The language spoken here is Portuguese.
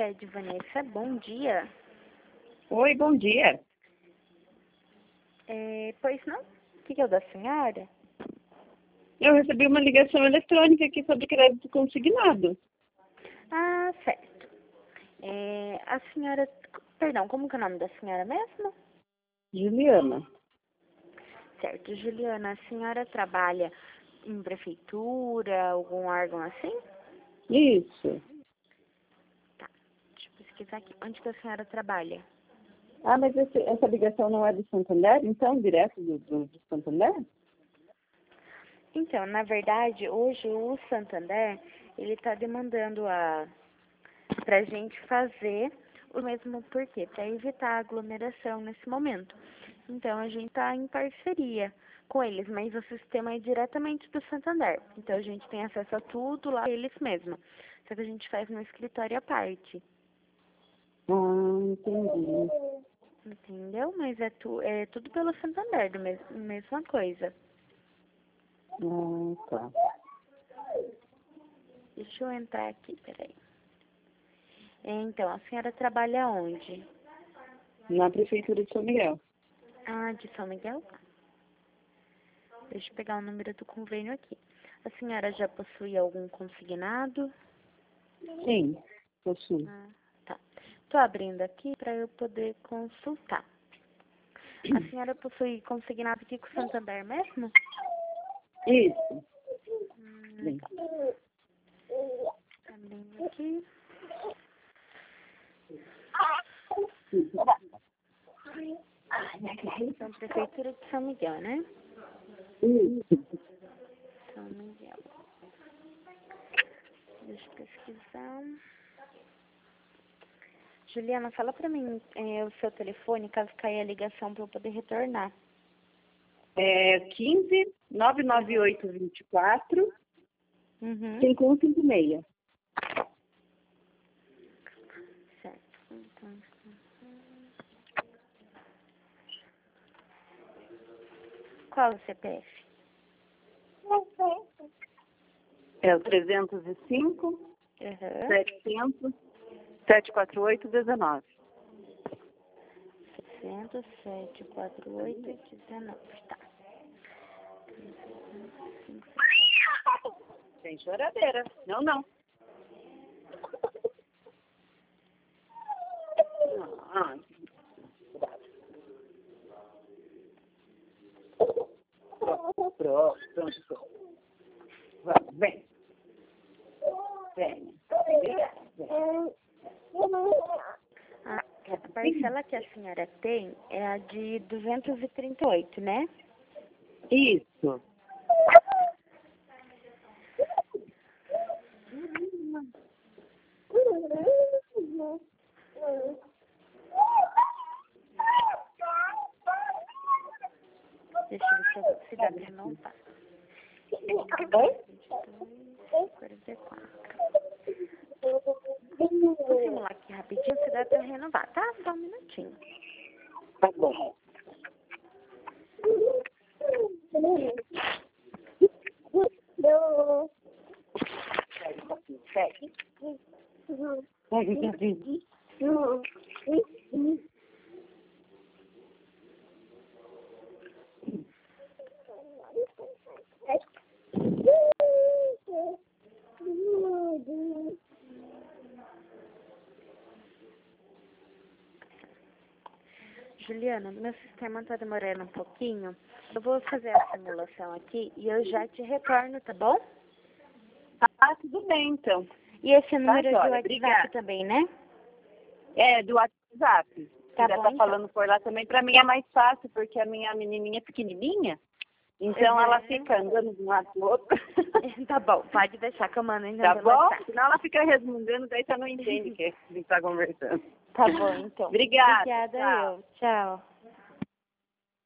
que é de Vanessa. Bom dia. Oi, bom dia. Pois não? O que é o da senhora? Eu recebi uma ligação eletrônica aqui sobre crédito consignado. Ah, certo. A senhora... Perdão, como que é o nome da senhora mesmo? Juliana. Certo, Juliana, a senhora trabalha em prefeitura, algum órgão assim? Isso. Tá, deixa eu pesquisar aqui. Onde que a senhora trabalha? Ah, mas essa ligação não é do Santander, então? Direto do Santander? Então, na verdade, hoje o Santander, ele está demandando pra gente fazer o mesmo porquê, para evitar aglomeração nesse momento. Então, a gente está em parceria com eles, mas o sistema é diretamente do Santander. Então, a gente tem acesso a tudo lá eles mesmos. Só que a gente faz no escritório à parte. Ah, entendi. Entendeu? Mas é tudo pelo Santander, mesma coisa. Ah, tá. Deixa eu entrar aqui, peraí. Então, a senhora trabalha onde? Na Prefeitura de São Miguel. Ah, de São Miguel? Deixa eu pegar o número do convênio aqui. A senhora já possui algum consignado? Sim, possuo. Ah, tá. Tô abrindo aqui para eu poder consultar. A senhora possui consignado aqui com o Santander mesmo? Isso. Sim. Legal. Abrindo aqui. Então, Prefeitura de São Miguel, né? Isso. São Miguel. Deixa eu pesquisar. Juliana, fala pra mim o seu telefone, caso caia a ligação, para eu poder retornar. 15 998 24 Uhum. 5156. Certo. Então, qual é o CPF? É o 305 Uhum. 700 748 19. 60, 748, 19. Tá. Sem choradeira. Não, não. Ah, pronto. Vamos, vem. Vem. A parcela que a senhora tem é a de 238, né? Isso. Deixa eu ver se dá pra renovar. 44. Vou simular aqui rapidinho se dá pra renovar, tá? Só um minutinho. Tá bom. Juliana, meu sistema tá demorando um pouquinho. Eu vou fazer a simulação aqui e eu já te retorno, tá bom? Ah, tudo bem, então. E esse número é de joia, WhatsApp obrigada. também, né? É, do WhatsApp. Se Tá quiser bom, tá então. falando por lá também, pra mim é mais fácil, porque a minha menininha é pequenininha, então ela fica andando de um lado pro outro. Tá bom, pode deixar que eu mando então Tá pelo bom? WhatsApp. Senão ela fica resmungando, daí você não entende o que a gente tá conversando. Tá bom, então. Obrigada. Obrigada Tchau. eu. Tchau.